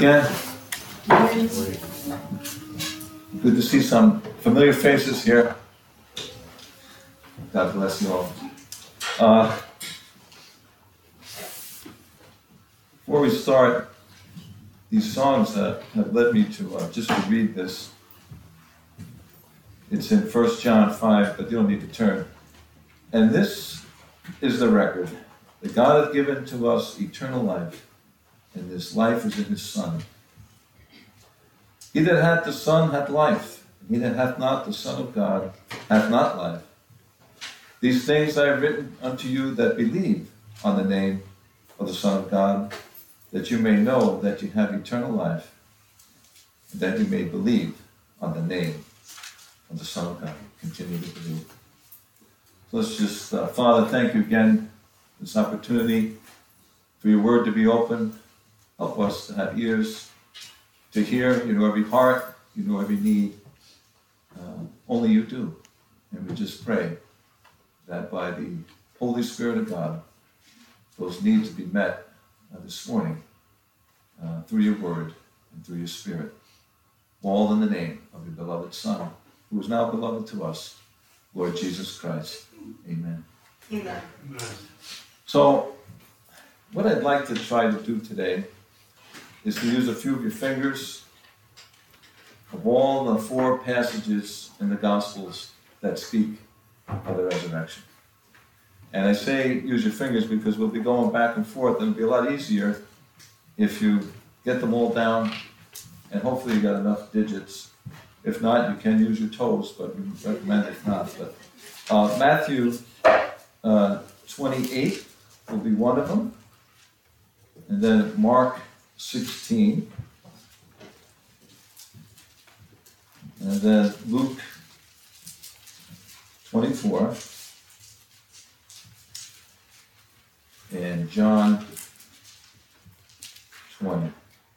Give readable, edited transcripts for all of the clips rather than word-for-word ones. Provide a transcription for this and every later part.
again. Good to see some familiar faces here. God bless you all. Before we start, these songs that have led me to just to read this. It's in 1 John 5, but you don't need to turn. And this is the record, that God hath given to us eternal life, and this life is in his Son. He that hath the Son hath life, and he that hath not the Son of God hath not life. These things I have written unto you that believe on the name of the Son of God, that you may know that you have eternal life, and that you may believe on the name of the Son of God. Continue to believe. So let's just, Father, thank you again for this opportunity, for your word to be open. Help us to have ears to hear. You know every heart, you know every need. Only you do. And we just pray that by the Holy Spirit of God, those needs be met this morning through your word and through your Spirit. All in the name of your beloved Son, who is now beloved to us, Lord Jesus Christ. Amen. Amen. So, what I'd like to try to do today is to use a few of your fingers of all the 4 passages in the Gospels that speak of the resurrection. And I say use your fingers because we'll be going back and forth, and it'll be a lot easier if you get them all down, and hopefully you got enough digits. If not, you can use your toes, but we recommend if not. But Matthew 28 will be one of them, and then Mark 16, and then Luke 24, and John 20.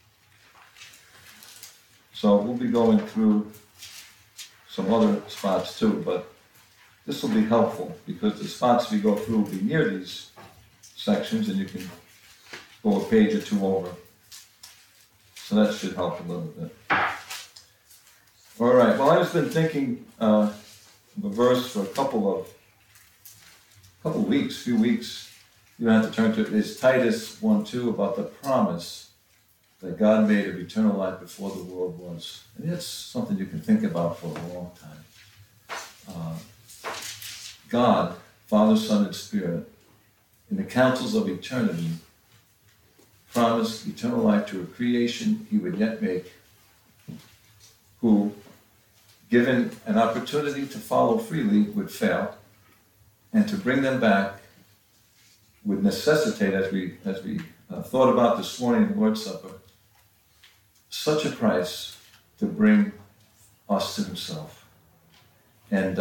So we'll be going through some other spots too, but this will be helpful because the spots we go through will be near these sections, and you can go a page or two over. So that should help a little bit. All right, well, I've been thinking of a verse for a couple weeks, few weeks. You don't have to turn to it. It's Titus 1:2 about the promise that God made of eternal life before the world was. And it's something you can think about for a long time. God, Father, Son, and Spirit, in the councils of eternity, promised eternal life to a creation he would yet make, who, given an opportunity to follow freely, would fail, and to bring them back would necessitate, as we thought about this morning in the Lord's Supper, such a price to bring us to himself. And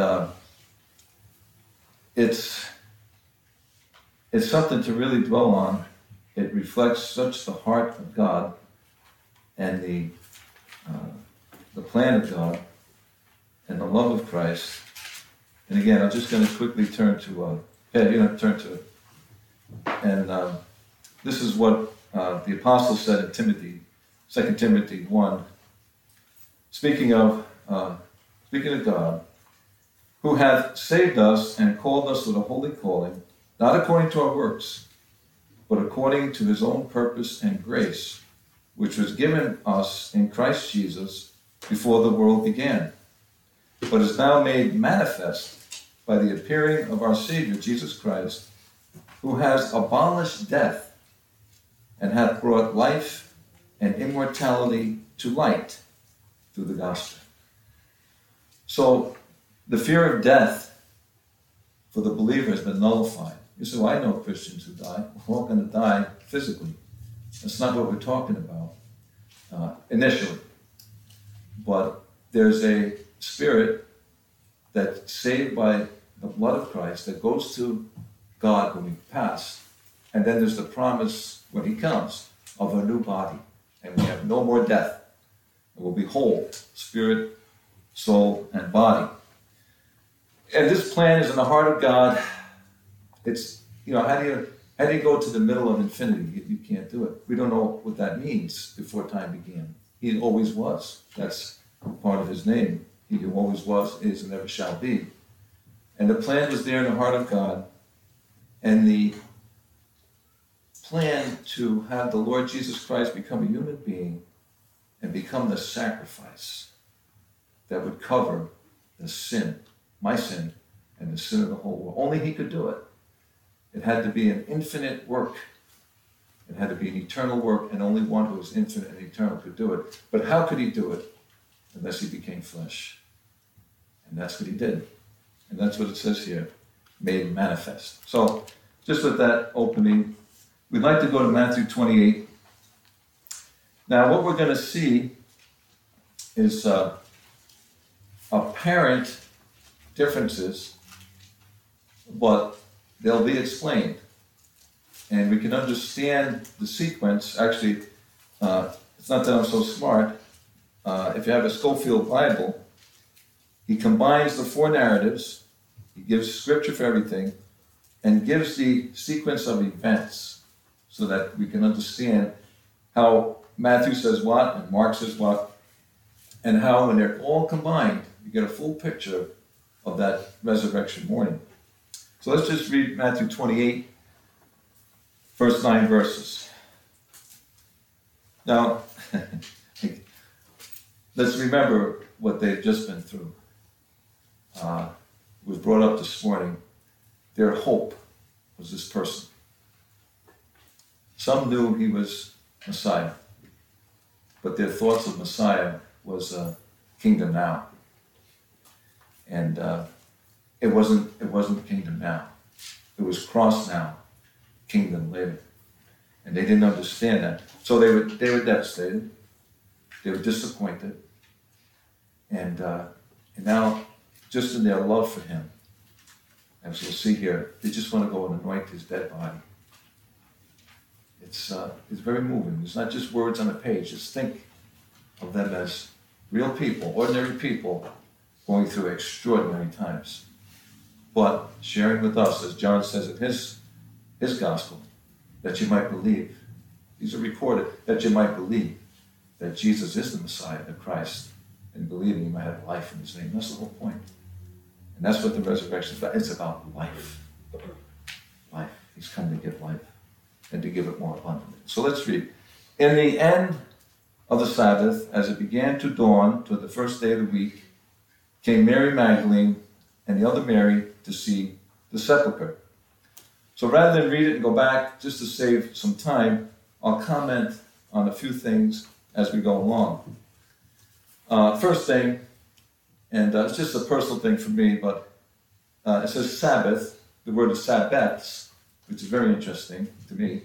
it's something to really dwell on. It reflects such the heart of God and the plan of God and the love of Christ. And again, I'm just going to quickly turn to, Ed, you don't have to turn to it. And this is what the apostle said in Timothy, 2 Timothy 1, speaking of God, who hath saved us and called us with a holy calling, not according to our works, but according to his own purpose and grace, which was given us in Christ Jesus before the world began, but is now made manifest by the appearing of our Savior, Jesus Christ, who has abolished death and hath brought life and immortality to light through the gospel. So the fear of death for the believer has been nullified. You say, well, I know Christians who die. We're all going to die physically. That's not what we're talking about initially. But there's a spirit that's saved by the blood of Christ that goes to God when we pass. And then there's the promise when he comes of a new body. And we have no more death. And we'll be whole, spirit, soul, and body. And this plan is in the heart of God. It's, how do How do you go to the middle of infinity? You can't do it. We don't know what that means before time began. He always was. That's part of his name. He who always was, is, and never shall be. And the plan was there in the heart of God. And the plan to have the Lord Jesus Christ become a human being and become the sacrifice that would cover the sin, my sin, and the sin of the whole world. Only he could do it. It had to be an infinite work. It had to be an eternal work, and only one who was infinite and eternal could do it. But how could he do it unless he became flesh? And that's what he did. And that's what it says here, made manifest. So, just with that opening, we'd like to go to Matthew 28. Now, what we're going to see is apparent differences, but they'll be explained. And we can understand the sequence. Actually, it's not that I'm so smart. If you have a Schofield Bible, he combines the four narratives, he gives scripture for everything, and gives the sequence of events so that we can understand how Matthew says what and Mark says what, and how when they're all combined, you get a full picture of that resurrection morning. So let's just read Matthew 28, first 9 verses. Now, let's remember what they've just been through. It was brought up this morning. Their hope was this person. Some knew he was Messiah, but their thoughts of Messiah was kingdom now. And it wasn't kingdom now. It was cross now, kingdom later. And they didn't understand that. So they were devastated. They were disappointed. And now, just in their love for him, as we'll see here, they just want to go and anoint his dead body. It's very moving. It's not just words on a page. Just think of them as real people, ordinary people, going through extraordinary times. But sharing with us, as John says in his gospel, that you might believe. These are recorded, that you might believe that Jesus is the Messiah, the Christ, and believing you might have life in his name. That's the whole point. And that's what the resurrection is about. It's about life. Life. He's come to give life and to give it more abundantly. So let's read. In the end of the Sabbath, as it began to dawn to the first day of the week, came Mary Magdalene and the other Mary to see the sepulchre. So rather than read it and go back, just to save some time, I'll comment on a few things as we go along. First thing, and it's just a personal thing for me, but it says Sabbath. The word is Sabbaths, which is very interesting to me.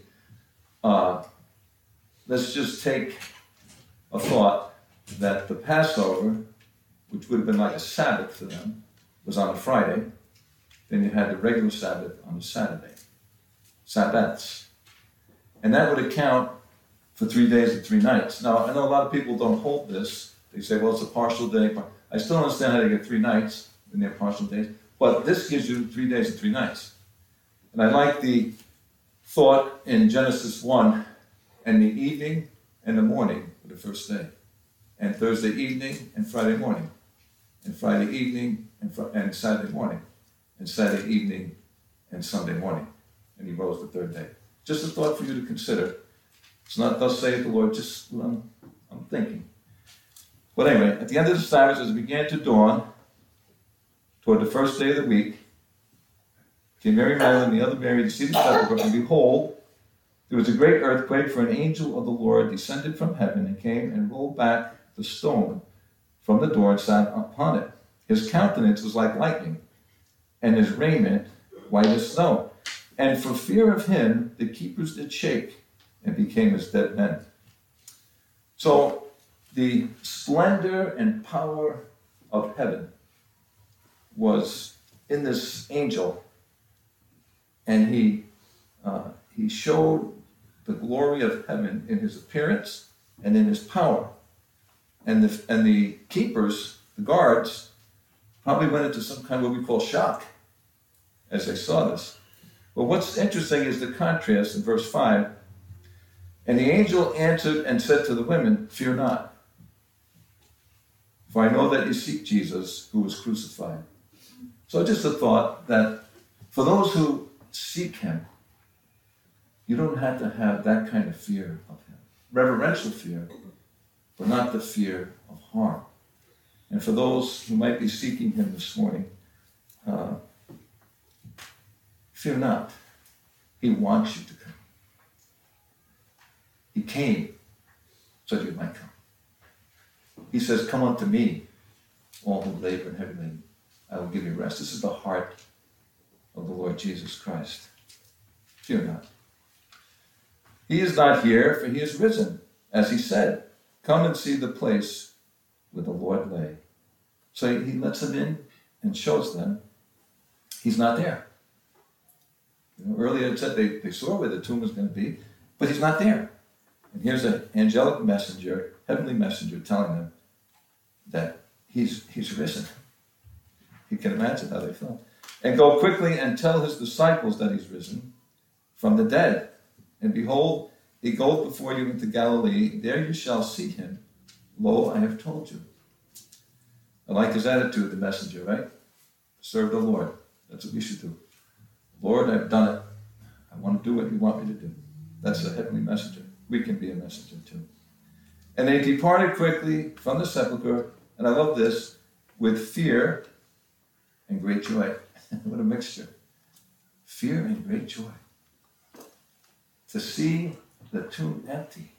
Let's just take a thought that the Passover, which would have been like a Sabbath for them, was on a Friday. Then you had the regular Sabbath on a Saturday. Sabbaths. And that would account for 3 days and 3 nights. Now, I know a lot of people don't hold this. They say, well, it's a partial day. I still don't understand how they get 3 nights in their partial days. But this gives you 3 days and 3 nights. And I like the thought in Genesis 1, and the evening and the morning were the first day. And Thursday evening and Friday morning. And Friday evening and Saturday morning. And Saturday evening and Sunday morning. And he rose the third day. Just a thought for you to consider. It's not thus saith the Lord, just what I'm thinking. But anyway, at the end of the Sabbath, as it began to dawn, toward the first day of the week, came Mary Magdalene and the other Mary to see the sepulchre, and behold, there was a great earthquake, for an angel of the Lord descended from heaven and came and rolled back the stone from the door and sat upon it. His countenance was like lightning, and his raiment white as snow. And for fear of him, the keepers did shake and became as dead men. So the splendor and power of heaven was in this angel, and he showed the glory of heaven in his appearance and in his power. And the keepers, the guards, probably went into some kind of what we call shock as they saw this. But what's interesting is the contrast in verse 5. And the angel answered and said to the women, "Fear not, for I know that you seek Jesus who was crucified." So just a thought that for those who seek him, you don't have to have that kind of fear of him. Reverential fear, but not the fear of harm. And for those who might be seeking him this morning, fear not. He wants you to come. He came so that you might come. He says, "Come unto me, all who labor and heavy laden. I will give you rest." This is the heart of the Lord Jesus Christ. Fear not. He is not here, for he is risen. As he said, "Come and see the place where the Lord lay." So he lets them in and shows them he's not there. Earlier it said they saw where the tomb was going to be, but he's not there. And here's an angelic messenger, heavenly messenger, telling them that he's risen. You can imagine how they felt. "And go quickly and tell his disciples that he's risen from the dead. And behold, he goes before you into Galilee. There you shall see him. Lo, I have told you." I like his attitude, the messenger, right? Serve the Lord. That's what we should do. "Lord, I've done it. I want to do what you want me to do." That's a heavenly messenger. We can be a messenger too. "And they departed quickly from the sepulchre," and I love this, "with fear and great joy." What a mixture. Fear and great joy. To see the tomb empty.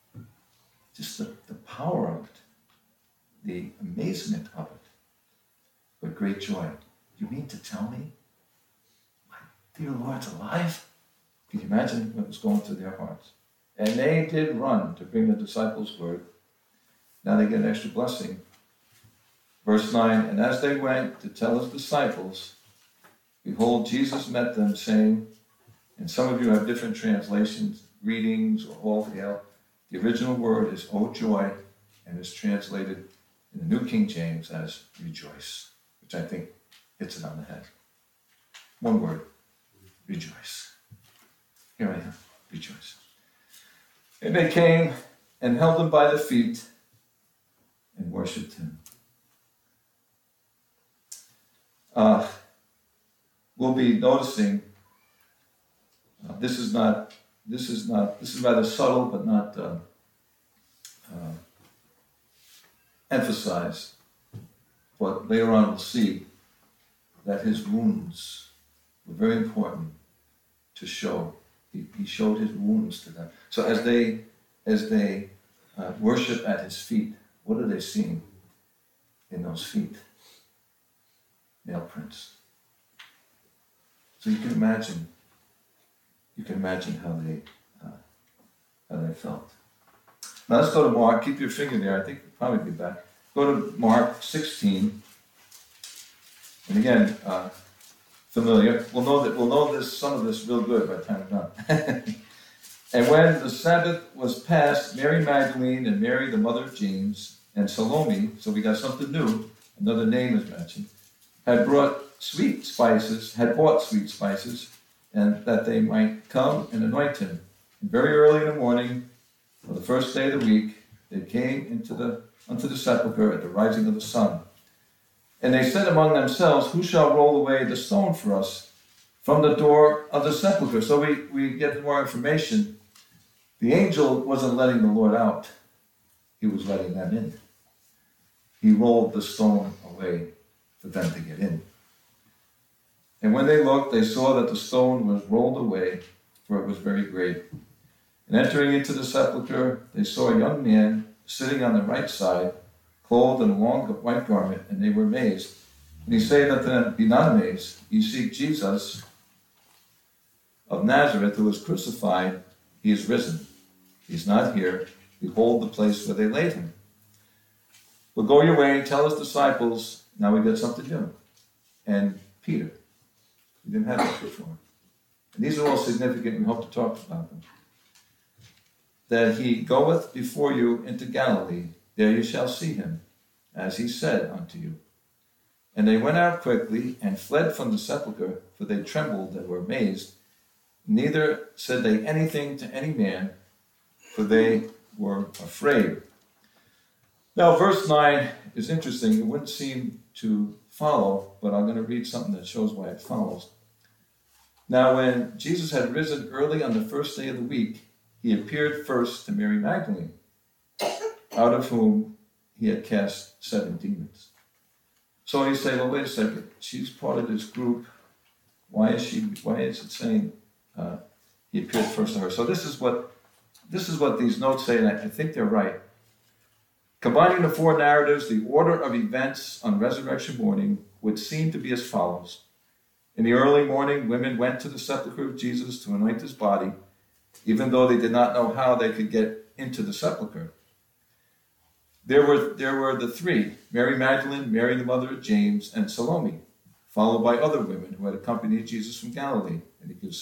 Just the power of it. The amazement of it. But great joy. "You mean to tell me my dear Lord's alive?" Can you imagine what was going through their hearts? "And they did run to bring the disciples word." Now they get an extra blessing. Verse 9, "And as they went to tell his disciples, behold, Jesus met them, saying," and some of you have different translations, readings, or all hail. The original word is "oh joy," and is translated in the New King James as "rejoice," which I think hits it on the head. One word, rejoice. Here I am, rejoice. "And they came and held him by the feet and worshipped him." We'll be noticing this is rather subtle but not emphasized. But later on we'll see that his wounds were very important to show. He showed his wounds to them. So as they worship at his feet, what are they seeing in those feet? Nail prints. So you can imagine how they felt. Now let's go to Mark. Keep your finger there. I think we'll probably be back. Go to Mark 16. And again, familiar. We'll know this, some of this real good by the time we're done. "And when the Sabbath was past, Mary Magdalene and Mary, the mother of James, and Salome," so we got something new, another name is mentioned, had bought sweet spices, and that they might come and anoint him. And very early in the morning, on the first day of the week, they came unto the sepulchre at the rising of the sun. And they said among themselves, "Who shall roll away the stone for us from the door of the sepulchre?" So we get more information. The angel wasn't letting the Lord out. He was letting them in. He rolled the stone away for them to get in. "And when they looked, they saw that the stone was rolled away, for it was very great. And entering into the sepulchre, they saw a young man sitting on the right side, clothed in a long white garment, and they were amazed. And he said unto them, Be not amazed, ye seek Jesus of Nazareth, who was crucified. He is risen. He is not here. Behold the place where they laid him. But go your way, tell his disciples," now we got something new, "and Peter." We didn't have that before. And these are all significant. We hope to talk about them. "That he goeth before you into Galilee. There you shall see him, as he said unto you." And they went out quickly and fled from the sepulchre, for they trembled and were amazed, neither said they anything to any man, for they were afraid. Now, verse 9 is interesting. It wouldn't seem to follow, but I'm going to read something that shows why it follows. Now, when Jesus had risen early on the first day of the week, he appeared first to Mary Magdalene, out of whom he had cast 7 demons. So you say, well, wait a second. She's part of this group. Why is it saying he appeared first to her? So this is what these notes say, and I think they're right. Combining the 4 narratives, the order of events on resurrection morning would seem to be as follows. In the early morning, women went to the sepulchre of Jesus to anoint his body, even though they did not know how they could get into the sepulchre. There were the 3, Mary Magdalene, Mary the mother of James, and Salome, followed by other women who had accompanied Jesus from Galilee. And he gives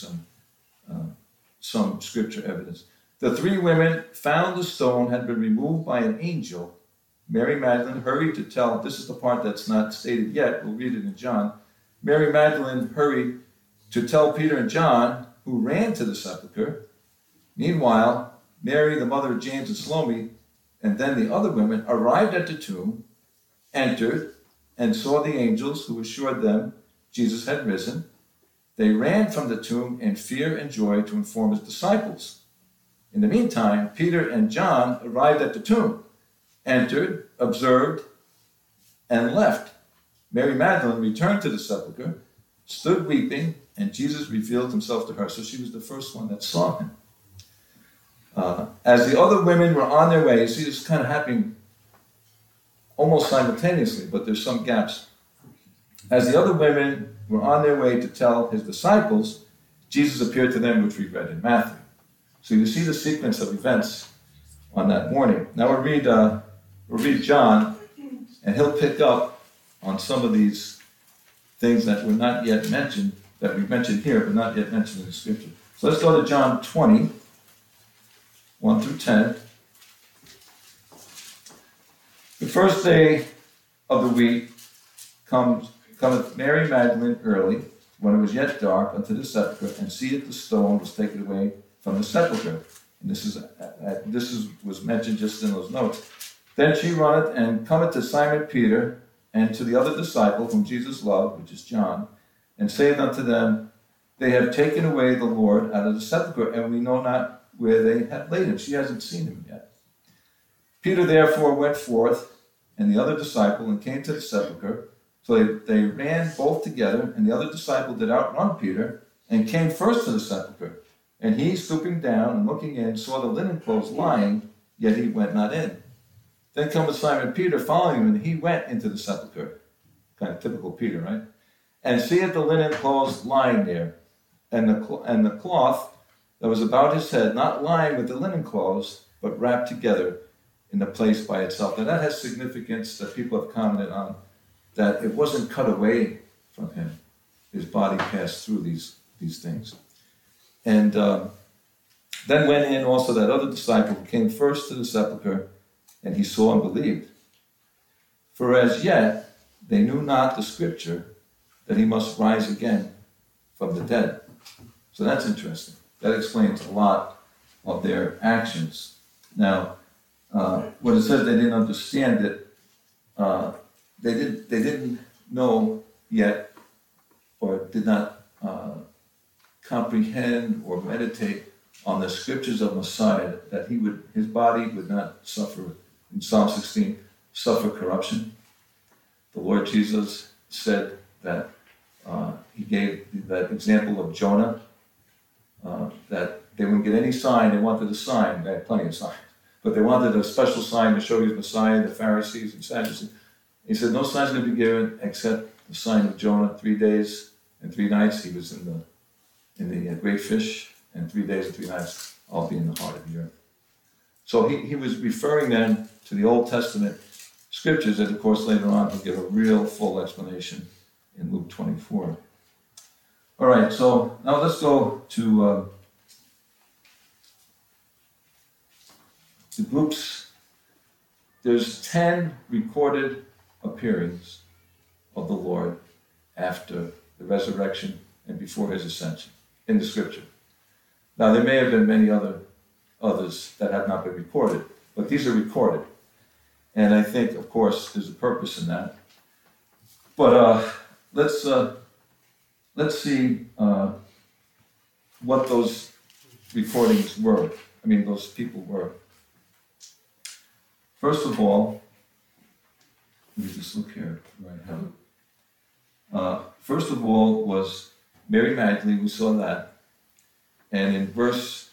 some scripture evidence. The 3 women found the stone had been removed by an angel. Mary Magdalene hurried to tell, this is the part that's not stated yet, we'll read it in John. Mary Magdalene hurried to tell Peter and John, who ran to the sepulchre. Meanwhile, Mary, the mother of James and Salome, and then the other women arrived at the tomb, entered, and saw the angels who assured them Jesus had risen. They ran from the tomb in fear and joy to inform his disciples. In the meantime, Peter and John arrived at the tomb, entered, observed, and left. Mary Magdalene returned to the sepulchre, stood weeping, and Jesus revealed himself to her. So she was the first one that saw him. As the other women were on their way, you see this is kind of happening almost simultaneously, but there's some gaps. As the other women were on their way to tell his disciples, Jesus appeared to them, which we read in Matthew. So you see the sequence of events on that morning. Now we'll read John, and he'll pick up on some of these things that were not yet mentioned, that we mentioned here, but not yet mentioned in the scripture. So let's go to John 20, 1 through 10. The first day of the week cometh Mary Magdalene early, when it was yet dark, unto the sepulchre, and seeth the stone was taken away from the sepulchre. And this was mentioned just in those notes. Then she runneth and cometh to Simon Peter and to the other disciple whom Jesus loved, which is John, and saith unto them, They have taken away the Lord out of the sepulchre, and we know not where they have laid him. She hasn't seen him yet. Peter therefore went forth, and the other disciple, and came to the sepulchre. So they ran both together, and the other disciple did outrun Peter, and came first to the sepulchre. And he, stooping down and looking in, saw the linen clothes lying, yet he went not in. Then cometh Simon Peter following him, and he went into the sepulchre. Kind of typical Peter, right? And seeth the linen clothes lying there, and the cloth that was about his head, not lying with the linen clothes, but wrapped together in the place by itself. Now that has significance that people have commented on, that it wasn't cut away from him. His body passed through these things. And then went in also that other disciple who came first to the sepulchre, and he saw and believed. For as yet they knew not the scripture that he must rise again from the dead. So that's interesting. That explains a lot of their actions. Now, when it says they didn't understand it, they didn't know yet, or did not comprehend or meditate on the scriptures of Messiah, that his body would not suffer, in Psalm 16, suffer corruption. The Lord Jesus said that he gave that example of Jonah, that they wouldn't get any sign. They wanted a sign. They had plenty of signs, but they wanted a special sign to show he was Messiah. The Pharisees and Sadducees. He said, no sign's going to be given except the sign of Jonah. 3 days and 3 nights he was in the great fish, and 3 days and 3 nights I'll be in the heart of the earth. So he was referring then to the Old Testament scriptures, that of course later on he'll give a real full explanation in Luke 24. All right, so now let's go to the groups. There's 10 recorded appearings of the Lord after the resurrection and before his ascension in the scripture. Now, there may have been many others that have not been recorded, but these are recorded. And I think, of course, there's a purpose in that. But let's see what those recordings were. I mean, those people were. First of all, let me just look here right now. First of all was Mary Magdalene, we saw that. And in verse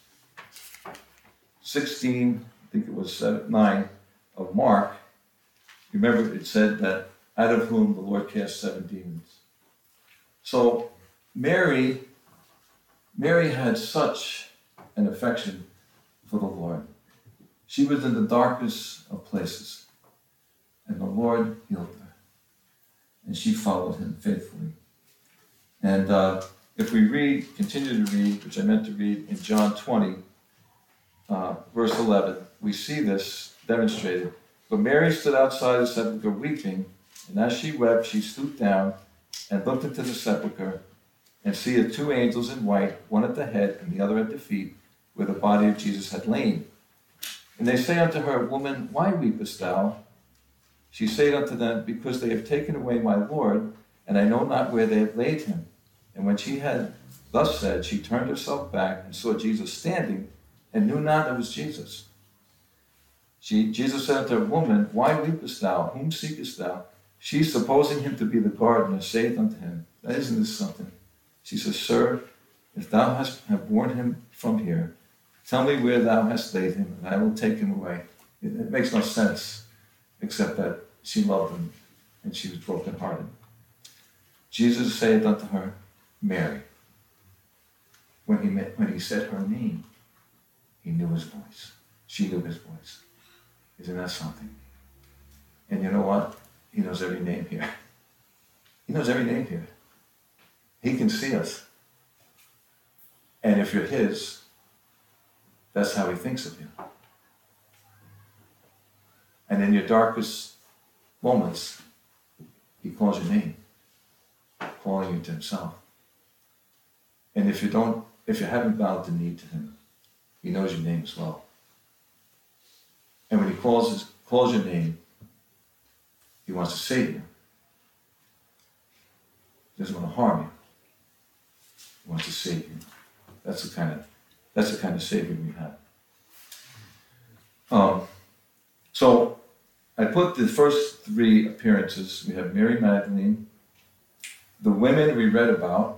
16, I think it was 9 of Mark, remember it said that out of whom the Lord cast 7 demons. So Mary had such an affection for the Lord. She was in the darkest of places, and the Lord healed her. And she followed him faithfully. And if we continue to read, which I meant to read in John 20, verse 11, we see this demonstrated. But Mary stood outside the sepulchre weeping, and as she wept, she stooped down and looked into the sepulchre, and see 2 angels in white, one at the head and the other at the feet, where the body of Jesus had lain. And they say unto her, Woman, why weepest thou? She said unto them, Because they have taken away my Lord, and I know not where they have laid him. And when she had thus said, she turned herself back and saw Jesus standing, and knew not it was Jesus. Jesus said unto her, Woman, why weepest thou? Whom seekest thou? She, supposing him to be the gardener, saith unto him, Isn't this something? She says, Sir, if thou have borne him from here, tell me where thou hast laid him, and I will take him away. It makes no sense, except that she loved him, and she was brokenhearted. Jesus saith unto her, Mary. When he said her name, he knew his voice. She knew his voice. Isn't that something? And you know what? He knows every name here. He knows every name here. He can see us. And if you're his, that's how he thinks of you. And in your darkest moments, he calls your name, calling you to himself. And if you haven't bowed the knee to him, he knows your name as well. And when he calls your name, he wants to save you. He doesn't want to harm you. He wants to save you. That's the kind of Savior we have. So I put the first 3 appearances. We have Mary Magdalene, the women we read about,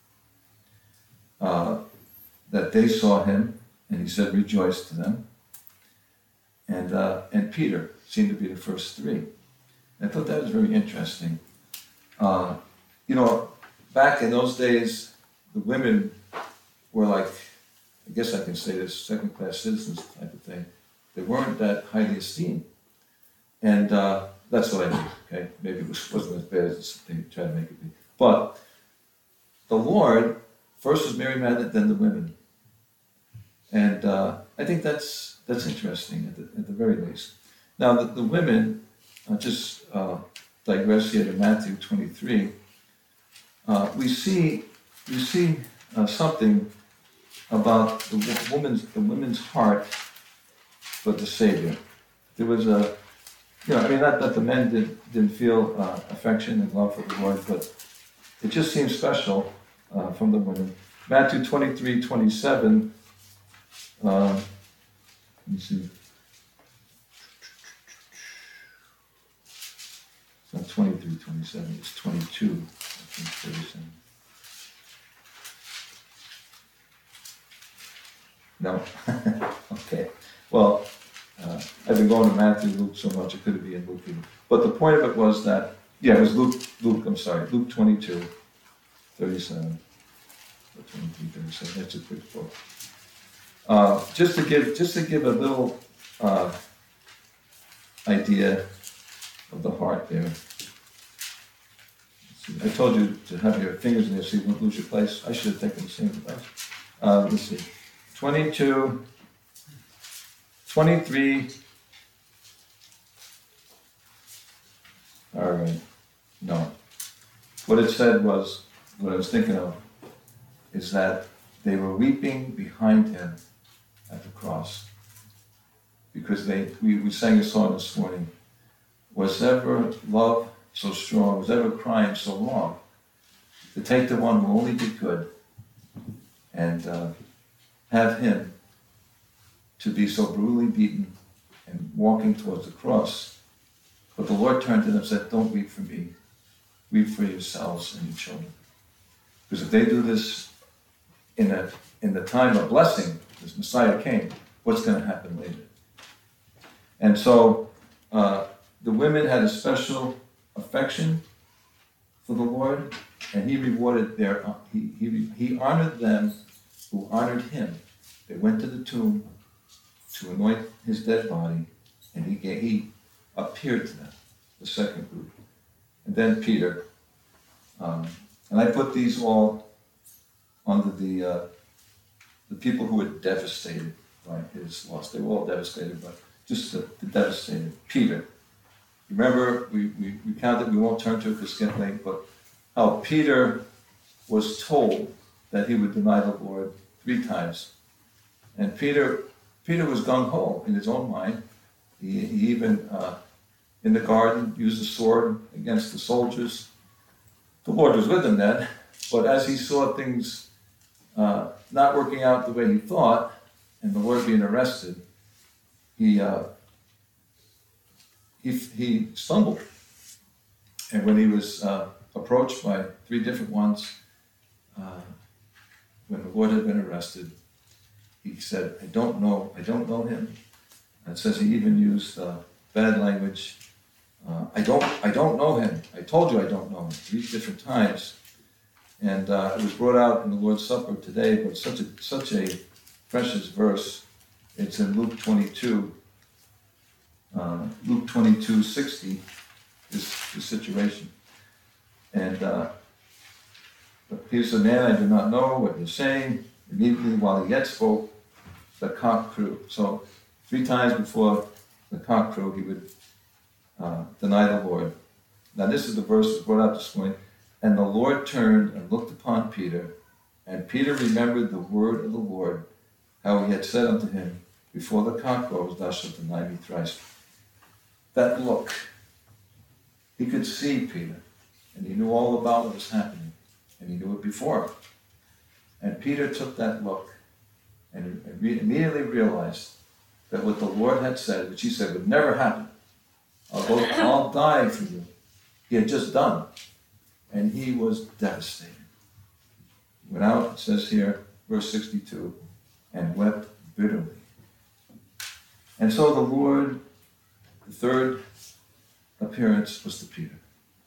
that they saw him, and he said, rejoice to them. And Peter seemed to be the first 3. I thought that was very interesting. Back in those days, the women were like, I guess I can say this, second-class citizens type of thing. They weren't that highly esteemed. And that's what I mean, okay? Maybe it wasn't as bad as they tried to make it be. But the Lord, first was Mary Magdalene, then the women. And I think that's interesting at the very least. Now, the women, just digress here to Matthew 23, we see something about the woman's heart for the Savior. There was not that the men didn't feel affection and love for the Lord, but it just seems special from the women. Matthew 23:27. Let me see. It's not 23:27. It's 22. I think 37. No. Okay. Well, I've been going to Matthew, Luke so much, it could be in Luke even. But the point of it was that, it was Luke 22, 37. 23, 37. That's a quick book. Just to give a little idea of the heart there. I told you to have your fingers in there so you won't lose your place. I should have taken the same advice. Let's see. 22, 23. All right. No. What it said was, what I was thinking of, is that they were weeping behind him at the cross. Because we sang a song this morning, was ever love so strong, was ever crime so long, to take the one who only did good and have him to be so brutally beaten and walking towards the cross. But the Lord turned to them and said, don't weep for me, weep for yourselves and your children. Because if they do this in the time of blessing, this Messiah came, what's going to happen later? And so the women had a special affection for the Lord, and he rewarded he honored them who honored him. They went to the tomb to anoint his dead body, and he appeared to them, the second group. And then Peter. And I put these all under the people who were devastated by his loss. They were all devastated, but just the devastated. Peter. Remember, we counted, we won't turn to it because it's getting late, but how Peter was told that he would deny the Lord 3 times. And Peter was gung-ho in his own mind. He even, in the garden, used the sword against the soldiers. The Lord was with him then, but as he saw things not working out the way he thought, and the Lord being arrested, he stumbled. And when he was approached by 3 different ones, when the Lord had been arrested, he said, I don't know him. And it says he even used bad language. I don't know him. I told you I don't know him 3 different times. And it was brought out in the Lord's Supper today, but such a precious verse. It's in Luke 22. Luke 22:60 is the situation. And Peter said, man, I do not know what you're saying. Immediately while he yet spoke, the cock crew. So 3 times before the cock crew, he would deny the Lord. Now this is the verse that's brought out this morning. And the Lord turned and looked upon Peter, and Peter remembered the word of the Lord, how he had said unto him, before the cock crows, thou shalt deny me thrice. That look, he could see Peter, and he knew all about what was happening, and he knew it before. And Peter took that look and immediately realized that what the Lord had said, which he said would never happen, I'll die for you, he had just done. And he was devastated. He went out, it says here, verse 62, and wept bitterly. And so the Lord, the 3rd appearance was to Peter.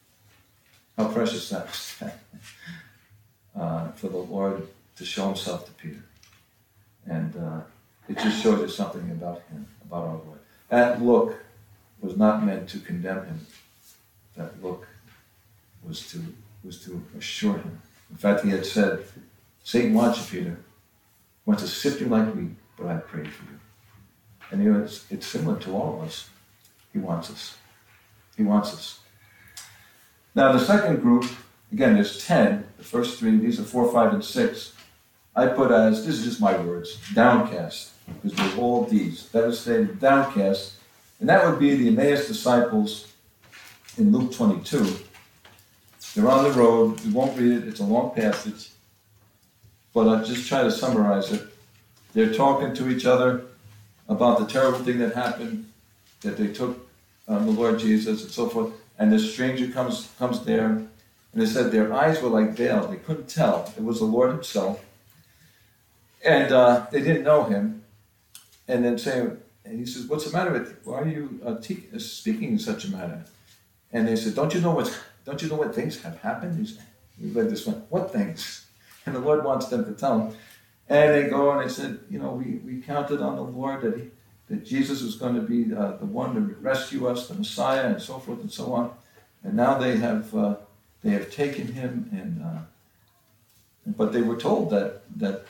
How precious that was for the Lord to show himself to Peter. And it just shows you something about him, about our Lord. That look was not meant to condemn him. That look was to assure him. In fact, he had said, Satan wants you, Peter. He wants to sift you like wheat, but I prayed for you. And it's similar to all of us. He wants us. He wants us. Now the second group, again, there's 10. The first 3, these are 4, 5, and 6. I put as, this is just my words, downcast. Because there's all these, devastated, downcast. And that would be the Emmaus disciples in Luke 22. They're on the road. We won't read it. It's a long passage. But I'll just try to summarize it. They're talking to each other about the terrible thing that happened, that they took the Lord Jesus and so forth. And this stranger comes there. And they said their eyes were like veils. They couldn't tell. It was the Lord himself. And they didn't know him. And then and he says, what's the matter with you? Why are you speaking in such a manner? And they said, don't you know what things have happened? We read this one. What things? And the Lord wants them to tell him. And they go and they said, we counted on the Lord that Jesus was going to be the one to rescue us, the Messiah, and so forth and so on. And now they have taken him, but they were told that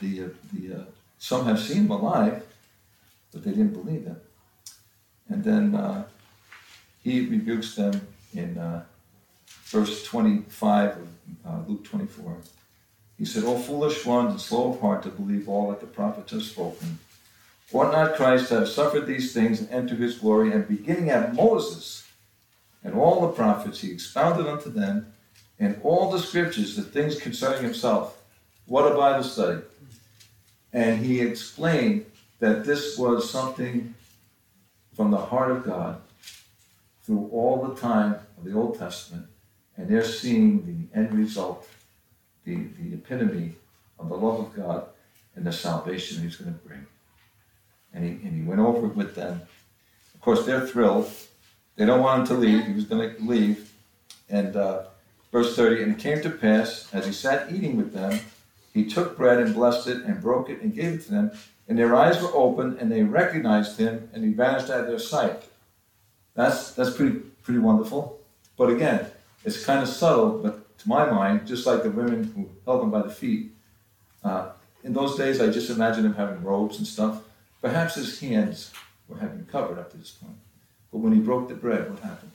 some have seen him alive, but they didn't believe it. And then he rebukes them in verse 25 of Luke 24. He said, O foolish ones and slow of heart to believe all that the prophets have spoken. Ought not Christ to have suffered these things and enter his glory? And beginning at Moses and all the prophets, he expounded unto them in all the scriptures the things concerning himself. What a Bible study. And he explained that this was something from the heart of God through all the time of the Old Testament. And they're seeing the end result, the epitome of the love of God and the salvation he's going to bring. And he went over it with them. Of course, they're thrilled. They don't want him to leave. He was going to leave. And verse 30, and it came to pass, as he sat eating with them, he took bread and blessed it and broke it and gave it to them. And their eyes were opened and they recognized him and he vanished out of their sight. That's pretty wonderful. But again, it's kind of subtle, but to my mind, just like the women who held him by the feet, in those days I just imagine him having robes and stuff. Perhaps his hands were having covered up to this point. But when he broke the bread, what happened?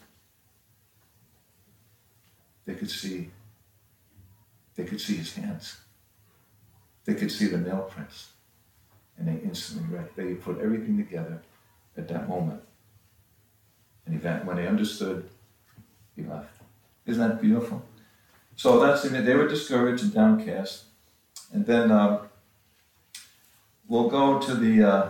They could see his hands. They could see the nail prints. And they instantly they put everything together at that moment. And when they understood, he left. Isn't that beautiful? So that's it. They were discouraged and downcast. And then we'll go to the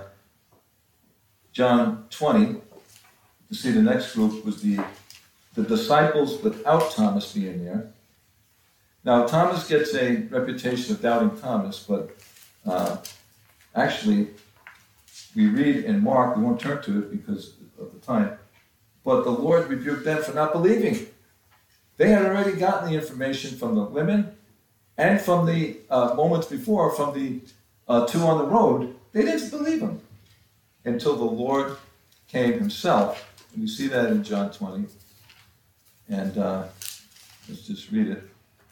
John 20 to see the next group was the disciples without Thomas being there. Now, Thomas gets a reputation of doubting Thomas, but actually, we read in Mark, we won't turn to it because of the time, but the Lord rebuked them for not believing. They had already gotten the information from the women and from the moments before, from the two on the road. They didn't believe him until the Lord came himself. And you see that in John 20. And let's just read it.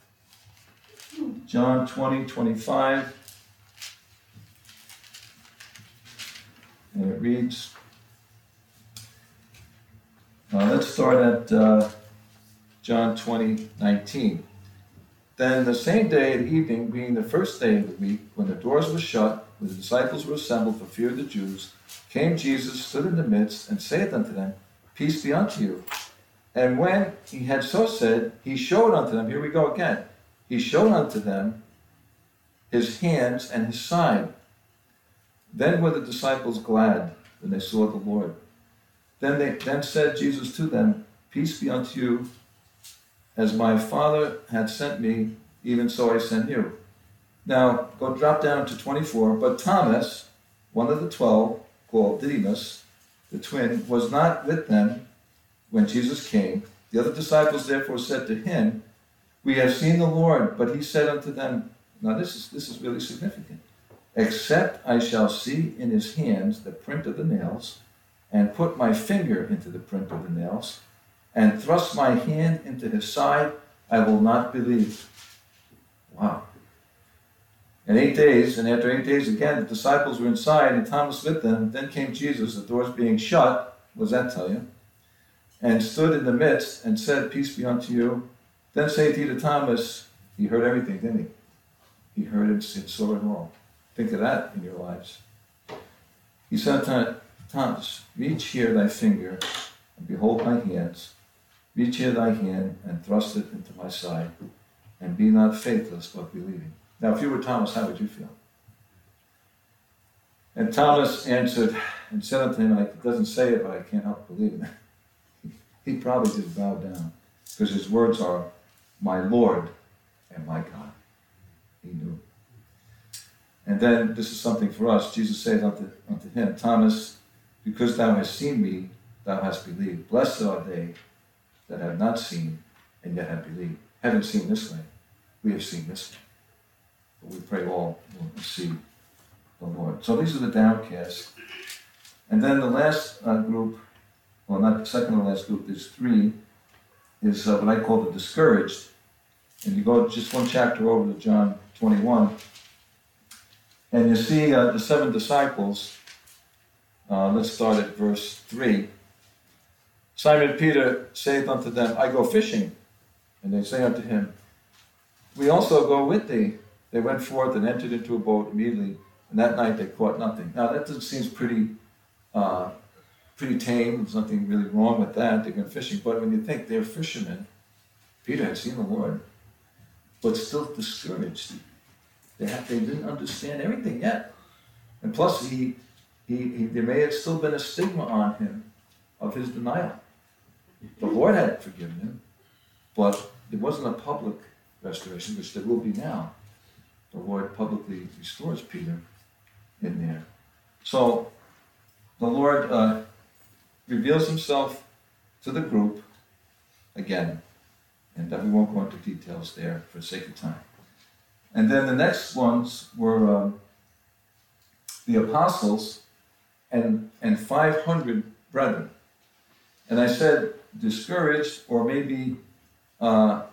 John 20:25. And it reads, let's start at John 20:19. Then the same day at evening, being the first day of the week, when the doors were shut, when the disciples were assembled for fear of the Jews, came Jesus, stood in the midst, and saith unto them, Peace be unto you. And when he had so said, he showed unto them, here we go again, he showed unto them his hands and his side. Then were the disciples glad when they saw the Lord. Then said Jesus to them, Peace be unto you. As my Father had sent me, even so I send you. Now, go drop down to 24. But Thomas, one of the 12, called Didymus, the twin, was not with them when Jesus came. The other disciples therefore said to him, We have seen the Lord. But he said unto them, now this is really significant. Except I shall see in his hands the print of the nails, and put my finger into the print of the nails, and thrust my hand into his side, I will not believe. Wow. And 8 days, and after 8 days again, the disciples were inside, and Thomas with them. Then came Jesus, the doors being shut, what does that tell you? And stood in the midst, and said, Peace be unto you. Then saith he to Thomas, he heard everything, didn't he? He heard it, saw it all. Think of that in your lives. He said to Thomas, Reach here thy finger, and behold my hands. Reach here thy hand, and thrust it into my side, and be not faithless, but believing. Now, if you were Thomas, how would you feel? And Thomas answered and said unto him, it doesn't say it, but I can't help believing it. He probably just bowed down, because his words are, My Lord and my God. He knew. And then, this is something for us. Jesus said unto him, Thomas, because thou hast seen me, thou hast believed. Blessed are they that have not seen and yet have believed. Haven't seen this way. We have seen this way. But we pray all will see the Lord. So these are the downcast. And then the last group, well, not the second to last group, there's three, is what I call the discouraged. And you go just one chapter over to John 21, and you see the 7 disciples. Let's start at verse 3. Simon Peter saith unto them, I go fishing. And they say unto him, We also go with thee. They went forth and entered into a boat immediately, and that night they caught nothing. Now that seems pretty tame. There's nothing really wrong with that. They've been fishing. But when you think they're fishermen, Peter had seen the Lord, but still discouraged. They didn't understand everything yet. And plus, there may have still been a stigma on him of his denial. The Lord had forgiven him, but it wasn't a public restoration, which there will be now. The Lord publicly restores Peter in there. So the Lord reveals himself to the group again, and we won't go into details there for the sake of time. And then the next ones were the apostles and 500 brethren. And I said discouraged, or maybe the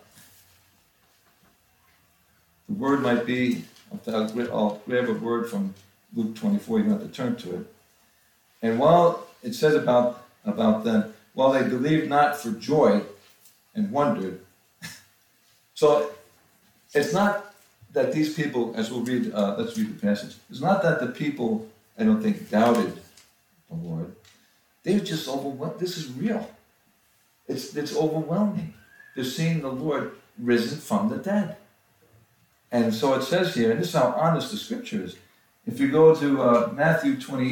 word might be, I'll grab a word from Luke 24, you don't have to turn to it. And while it says about them, while they believed not for joy and wondered. So it's not that these people, as we'll read, let's read the passage. It's not that the people, I don't think, doubted the Lord. They were just overwhelmed. This is real. It's overwhelming. They're seeing the Lord risen from the dead. And so it says here, and this is how honest the scripture is. If you go to Matthew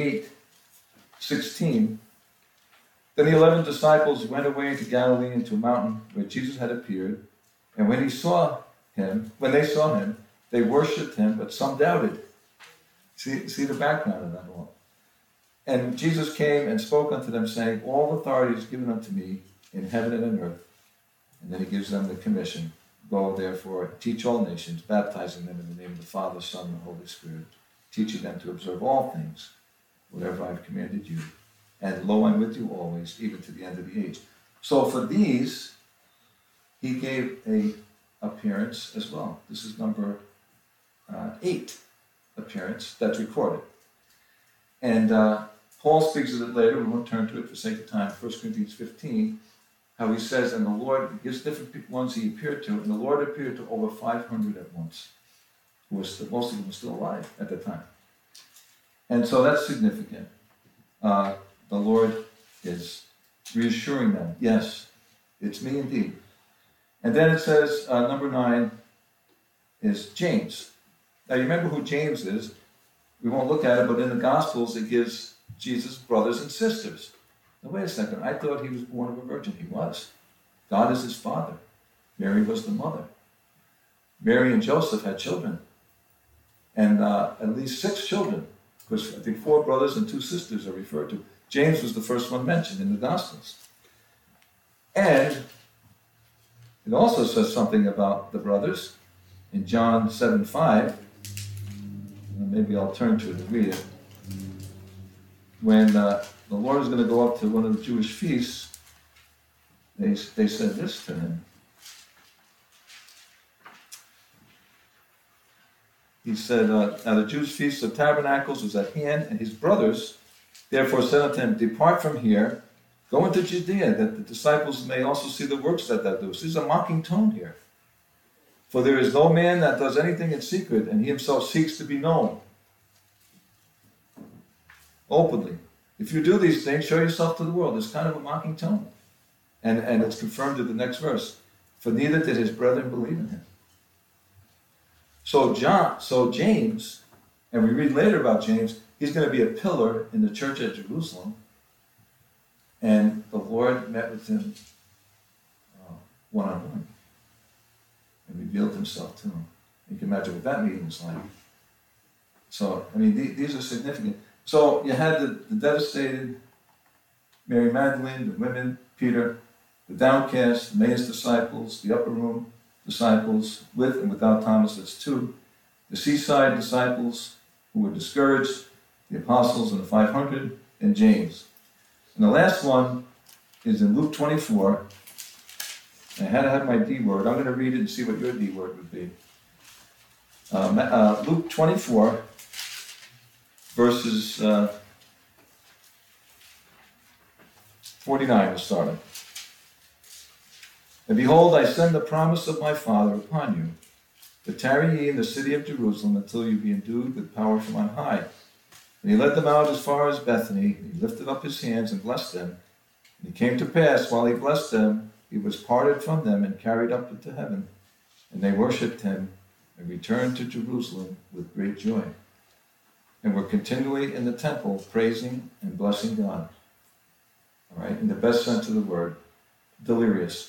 28:16, then the 11 disciples went away into Galilee into a mountain where Jesus had appeared. And when they saw him, they worshipped him, but some doubted. See the background of that all. And Jesus came and spoke unto them, saying, all authority is given unto me in heaven and on earth. And then he gives them the commission. Go, therefore, teach all nations, baptizing them in the name of the Father, Son, and Holy Spirit, teaching them to observe all things, whatever I have commanded you. And lo, I'm with you always, even to the end of the age. So for these, he gave a appearance as well. This is number 8 appearance that's recorded. And Paul speaks of it later. We won't turn to it for sake of time. 1 Corinthians 15, how he says, and the Lord gives different ones he appeared to, and the Lord appeared to over 500 at once, most of them were still alive at the time. And so that's significant. The Lord is reassuring them, yes, it's me indeed. And then it says, number 9 is James. Now you remember who James is. We won't look at it, but in the Gospels it gives Jesus' brothers and sisters. Now wait a second, I thought he was born of a virgin. He was. God is his father. Mary was the mother. Mary and Joseph had children. And at least 6 children, because I think 4 brothers and 2 sisters are referred to. James was the first one mentioned in the Gospels. And it also says something about the brothers in John 7:5. Maybe I'll turn to it and read it. When the Lord is going to go up to one of the Jewish feasts, they said this to him. He said, now the Jews' feast of tabernacles was at hand, and his brothers therefore said unto him, depart from here, go into Judea, that the disciples may also see the works that thou doest. There's a mocking tone here. For there is no man that does anything in secret, and he himself seeks to be known openly. If you do these things, show yourself to the world. It's kind of a mocking tone. And it's confirmed in the next verse. For neither did his brethren believe in him. So James, and we read later about James, he's going to be a pillar in the church at Jerusalem. And the Lord met with him one-on-one and revealed himself to him. You can imagine what that meeting was like. So, I mean, these are significant. So you had the devastated Mary Magdalene, the women, Peter, the downcast, the Emmaus disciples, the upper room disciples, with and without Thomas, that's 2. The seaside disciples who were discouraged, the apostles and the 500, and James. And the last one is in Luke 24. I had to have my D word. I'm going to read it and see what your D word would be. Luke 24, verses 49 to start it. And behold, I send the promise of my Father upon you. But tarry ye in the city of Jerusalem until you be endued with power from on high. And he led them out as far as Bethany. He lifted up his hands and blessed them. And it came to pass, while he blessed them, he was parted from them and carried up into heaven. And they worshipped him and returned to Jerusalem with great joy. And were continually in the temple praising and blessing God. All right, in the best sense of the word, delirious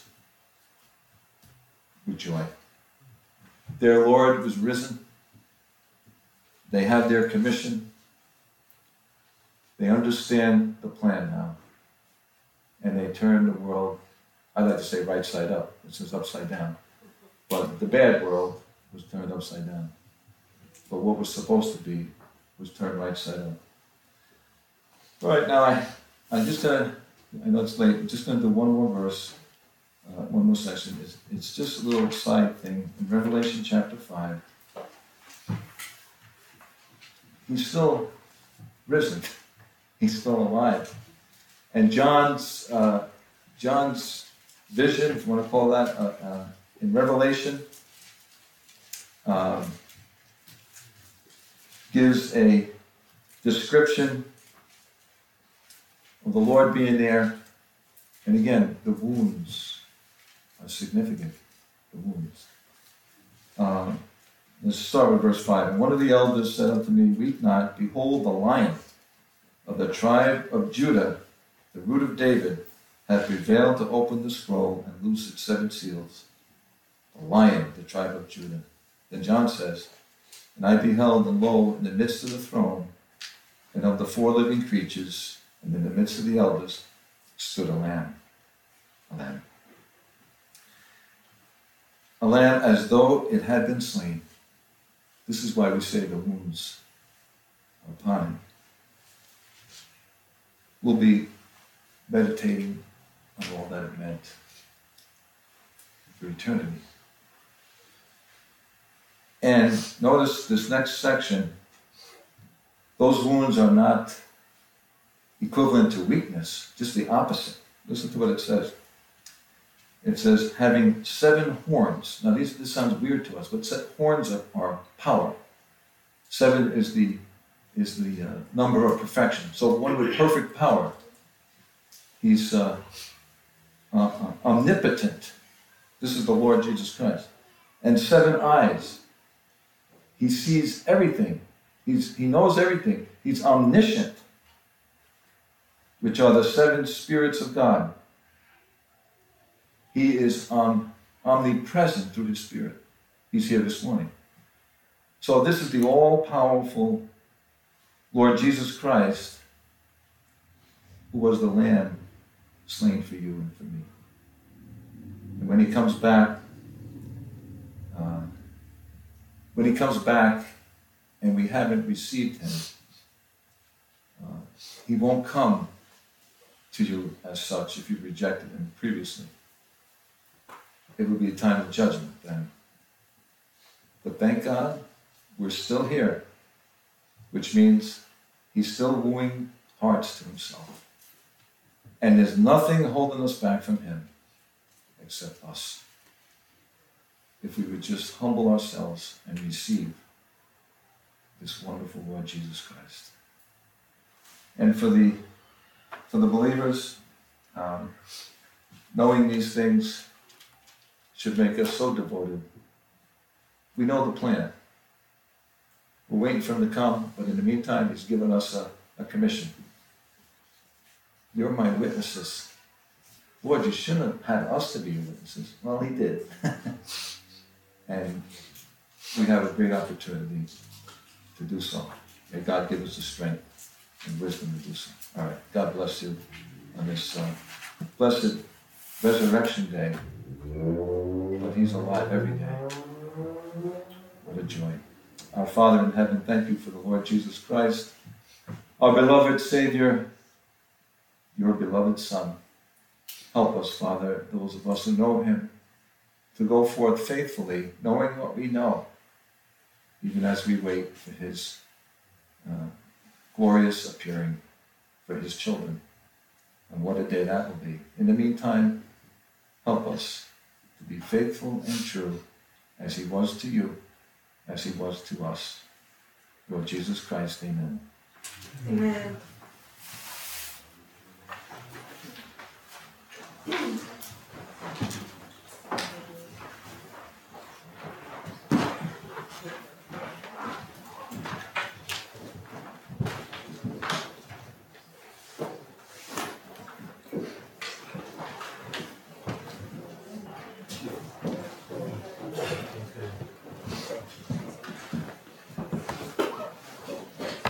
with joy. Their Lord was risen. They have their commission. They understand the plan now. And they turn the world, I like to say right side up. This is upside down. But the bad world was turned upside down. But what was supposed to be was turned right side up. All right, now I'm just going to, I know it's late, I'm just going to do one more verse, one more section. It's just a little side thing. In Revelation chapter 5, he's still risen. He's still alive. And John's vision, if you want to call that, in Revelation, gives a description of the Lord being there. And again, the wounds are significant. The wounds. Let's start with verse 5. And one of the elders said unto me, Weep not, behold, the Lion of the tribe of Judah, the root of David, hath prevailed to open the scroll and loose its 7 seals. The Lion of the tribe of Judah. Then John says, And I beheld, and lo, in the midst of the throne, and of the 4 living creatures, and in the midst of the elders, stood a lamb. A lamb. A lamb as though it had been slain. This is why we say the wounds are upon him. We'll be meditating on all that it meant for eternity. And notice this next section, those wounds are not equivalent to weakness, just the opposite. Listen to what it says. It says, having 7 horns. Now this sounds weird to us, but horns are power. 7 is the number of perfection. So one with perfect power. He's omnipotent. This is the Lord Jesus Christ. And 7 eyes. He sees everything. He knows everything. He's omniscient, which are the 7 spirits of God. He is omnipresent through his Spirit. He's here this morning. So this is the all-powerful Lord Jesus Christ, who was the Lamb slain for you and for me. And when he comes back, and we haven't received him, he won't come to you as such if you rejected him previously. It will be a time of judgment then. But thank God, we're still here, which means he's still wooing hearts to himself. And there's nothing holding us back from him except us. If we would just humble ourselves and receive this wonderful Lord Jesus Christ. And for the believers, knowing these things should make us so devoted. We know the plan. We're waiting for him to come, but in the meantime, he's given us a commission. You're my witnesses. Lord, you shouldn't have had us to be your witnesses. Well, he did. And we have a great opportunity to do so. May God give us the strength and wisdom to do so. All right. God bless you on this blessed Resurrection Day. But he's alive every day. What a joy. Our Father in heaven, thank you for the Lord Jesus Christ, our beloved Savior, your beloved Son. Help us, Father, those of us who know him, to go forth faithfully, knowing what we know, even as we wait for his glorious appearing for his children. And what a day that will be. In the meantime, help us to be faithful and true as he was to you, as he was to us. Lord Jesus Christ, amen. Amen.